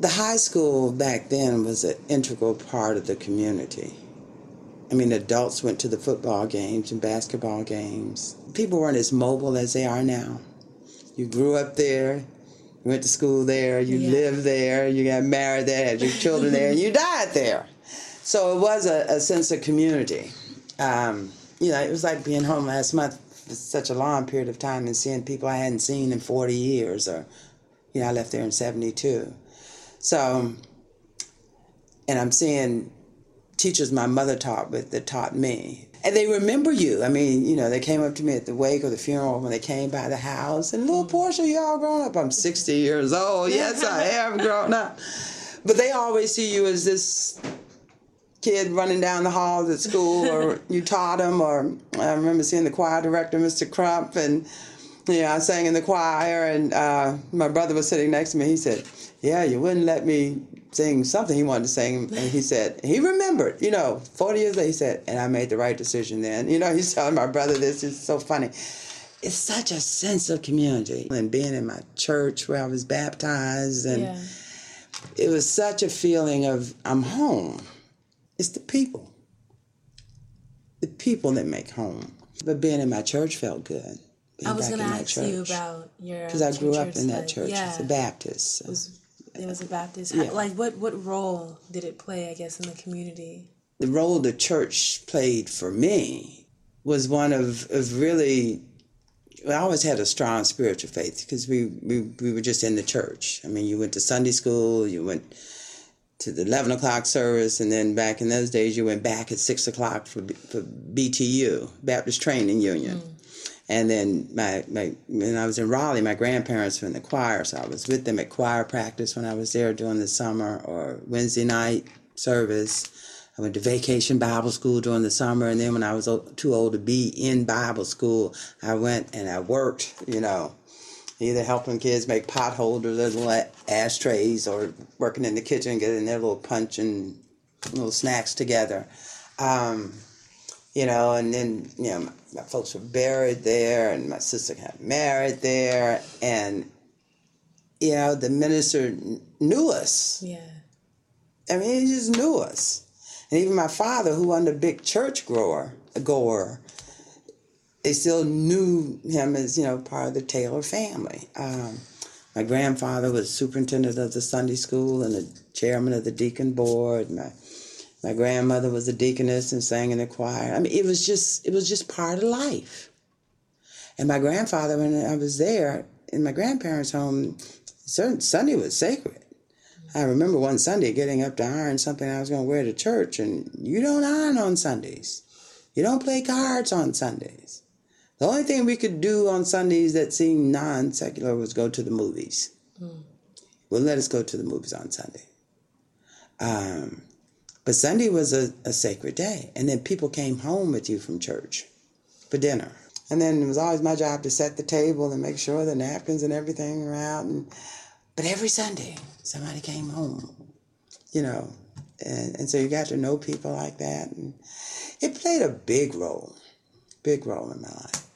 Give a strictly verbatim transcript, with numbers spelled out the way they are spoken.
The high school back then was an integral part of the community. I mean, adults went to the football games and basketball games. People weren't as mobile as they are now. You grew up there, you went to school there, you yeah. lived there, you got married there, had your children there, and you died there. So it was a, a sense of community. Um, you know, it was like being home last month for such a long period of time and seeing people I hadn't seen in forty years, or, you know, I left there in seventy-two. So, and I'm seeing teachers my mother taught with that taught me. And they remember you. I mean, you know, they came up to me at the wake or the funeral when they came by the house. And little Portia, you all grown up. I'm sixty years old. Yes, I am grown up. But they always see you as this kid running down the halls at school, or you taught them. Or I remember seeing the choir director, Mister Crump, and, you know, I sang in the choir. And uh, my brother was sitting next to me. He said, yeah, you wouldn't let me sing something he wanted to sing. And he said, he remembered, you know, forty years later, he said, and I made the right decision then. You know, he's telling my brother this. It's so funny. It's such a sense of community. And being in my church where I was baptized, and yeah. it was such a feeling of, I'm home. It's the people. The people that make home. But being in my church felt good. I was going to ask church. you about your Because I grew up in that like, church. Yeah. It's a Baptist. So. It was, it was a Baptist. Yeah. Like, what, what role did it play, I guess, in the community? The role the church played for me was one of, of really, well, I always had a strong spiritual faith because we, we, we were just in the church. I mean, you went to Sunday school, you went to the eleven o'clock service, and then back in those days, you went back at six o'clock for, for B T U, Baptist Training Union. Mm. And then my, my when I was in Raleigh, my grandparents were in the choir, so I was with them at choir practice when I was there during the summer, or Wednesday night service. I went to vacation Bible school during the summer, and then when I was too old to be in Bible school, I went and I worked, you know, either helping kids make pot holders or little ashtrays, or working in the kitchen, getting their little punch and little snacks together. Um, You know, and then, you know, my, my folks were buried there, and my sister got married there, and, you know, the minister knew us. Yeah. I mean, he just knew us. And even my father, who wasn't a big church grower, goer, they still knew him as, you know, part of the Taylor family. Um, my grandfather was superintendent of the Sunday school and the chairman of the deacon board. My My grandmother was a deaconess and sang in the choir. I mean, it was just it was just part of life. And my grandfather, when I was there in my grandparents' home, certain Sunday was sacred. I remember one Sunday getting up to iron something I was going to wear to church, and you don't iron on Sundays. You don't play cards on Sundays. The only thing we could do on Sundays that seemed non-secular was go to the movies. Mm. Well, let us go to the movies on Sunday. Um... But Sunday was a, a sacred day. And then people came home with you from church for dinner. And then it was always my job to set the table and make sure the napkins and everything were out. And, but every Sunday, somebody came home, you know. And, and so you got to know people like that. And it played a big role, big role in my life.